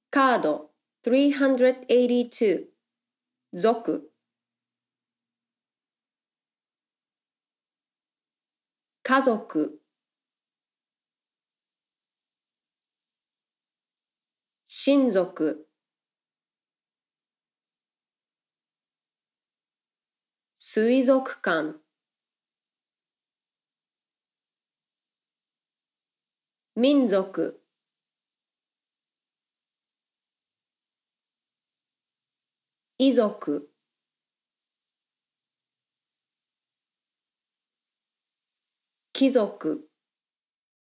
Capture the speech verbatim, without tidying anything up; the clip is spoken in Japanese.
カードさんびゃくはちじゅうに族家族親族水族館民族遺族貴族